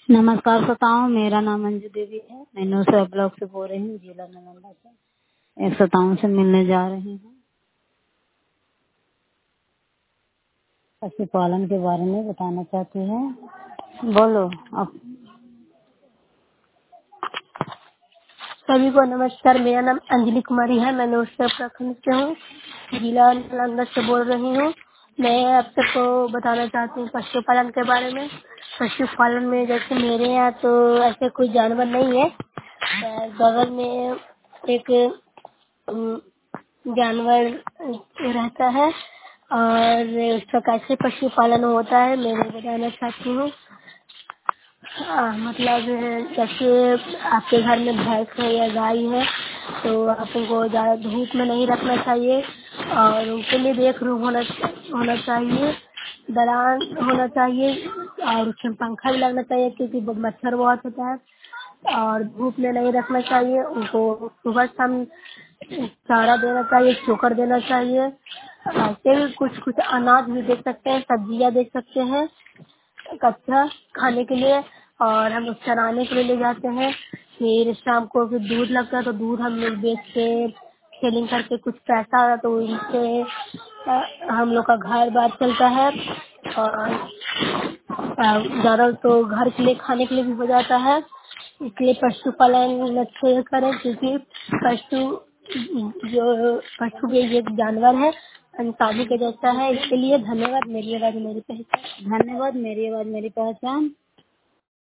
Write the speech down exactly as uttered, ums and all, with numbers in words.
नमस्कार श्रोताओं, मेरा नाम अंजू देवी है। मैं नूसरा ब्लॉक से बोल रही हूँ, जिला नालंदा से। एक श्रोताओं से मिलने जा रही हूँ। पशुपालन के बारे में बताना चाहती है। बोलो अब। सभी को नमस्कार। मेरा नाम अंजलि कुमारी है। मैं नूसरा प्रखंड से हूँ, जिला नालंदा से बोल रही हूँ। मैं आप सबको बताना चाहती हूँ पशुपालन के बारे में। पशुपालन में जैसे मेरे यहाँ तो ऐसे कोई जानवर नहीं है। अ, बगल में एक अम, जानवर रहता है और उसका कैसे पशुपालन होता है मैं बताना चाहती हूँ। हाँ, मतलब जैसे आपके घर में भैंस है या गाय है तो आपको ज्यादा धूप में नहीं रखना चाहिए और उनके लिए देख रेख होना होना चाहिए, दरान होना चाहिए और उसमें पंखा भी लगना चाहिए क्योंकि मच्छर बहुत होता है। और धूप में नहीं रखना चाहिए, उनको सुबह शाम चारा देना चाहिए, चोकर देना चाहिए। ऐसे भी कुछ कुछ अनाज भी दे सकते हैं, सब्जियां दे सकते हैं कच्चा खाने के लिए। और हम लोग चराने के लिए ले जाते हैं। फिर शाम को फिर दूध लगता है तो दूध हम लोग बेच के सेलिंग करके कुछ पैसा आता है तो उनसे अ, हम लोग का घर बार चलता है। और अ, ज्यादा तो घर के लिए खाने के लिए भी हो जाता है। इसलिए पशुपालन अच्छे करें क्योंकि पशु जो पशु भी एक जानवर है, इंसानी के जैसा है। इसके लिए धन्यवाद। मेरी आवाज मेरी पहचान। धन्यवाद। मेरी आवाज मेरी पहचान।